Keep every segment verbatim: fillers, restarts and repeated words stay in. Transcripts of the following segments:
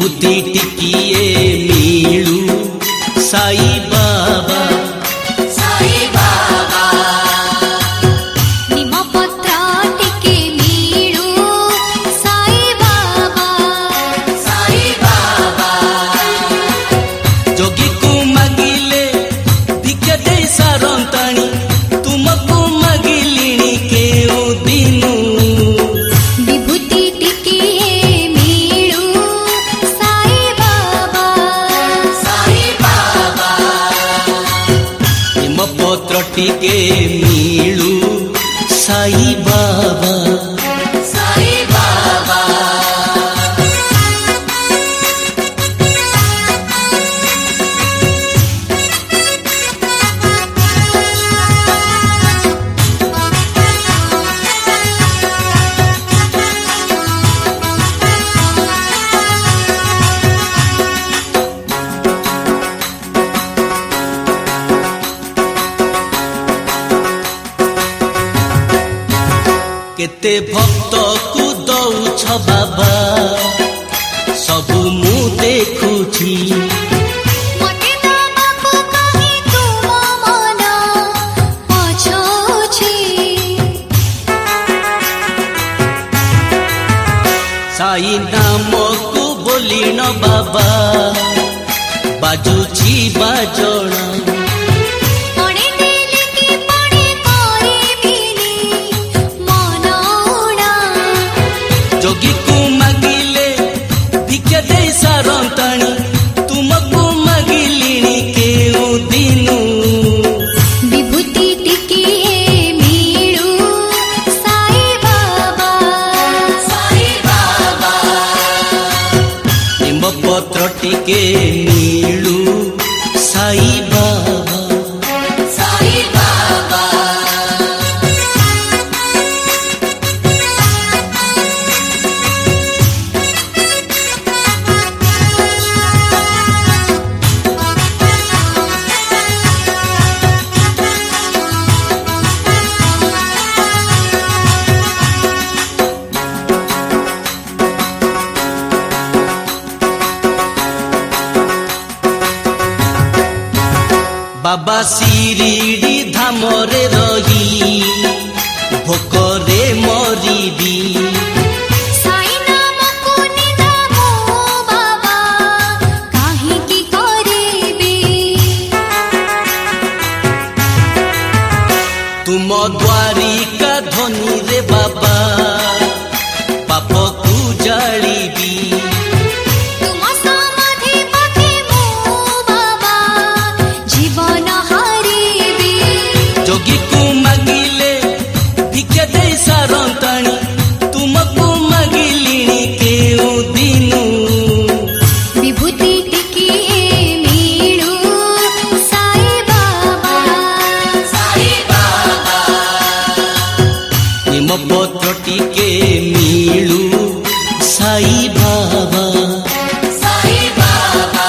विभूति टिकिए मिलू साई बाबा साई बाबा निम पत्र टिके मिलू साई बाबा साई बाबा जोगी को मागिले भिक्षा दे सारंताणी तुमको मागिलिणी केउ दिनु विभूति टिकिए मिलू साई बाबा साई बाबा निम पत्र टिके मिलू साई बाबा साई बाबा केते भक्त को दौछ बाबा सबु मु देखुछी मते दबाको कहि तुम मन पछोछि साई नाम को बोलिन बाबा बाजुची बाजणा पड़े दिल की पड़े करिबिनी मनौना जोगी को मागिले भिक्षा दे सारंताणी तुमको मागिलिणी केउ दिनु विभूति टिकिए मिलू साई बाबा साई बाबा निम पत्र टिके मिलू साई बाबा साई बाबा बाबा शिरडी धामरे रही भोकरे मरिबी साई नाम को निदामो बाबा काहे की करिबी तुम द्वारिका धनी रे बाबा पाप को जालिबी तुम समाधि पथे मो बाबा जीवन हारिबी जोगी को मागिले भिक्षा दे सारंताणी तुमको मागिलिणी केउ दिनु विभूति टिकिए मिलू साई बाबा साई बाबा निम पत्र टिके मिलू साई बाबा साई बाबा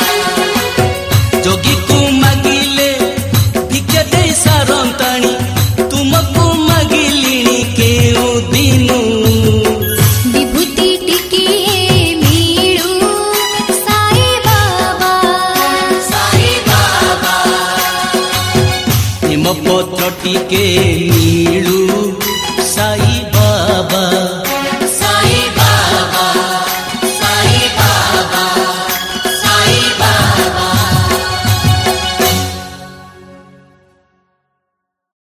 जोगी को मागिले भिक्षा दे सारंताणी तुमको मागिलिणी केउ दिनु विभूति टिकिए मिलू साई बाबा साई बाबा निम पत्र टिके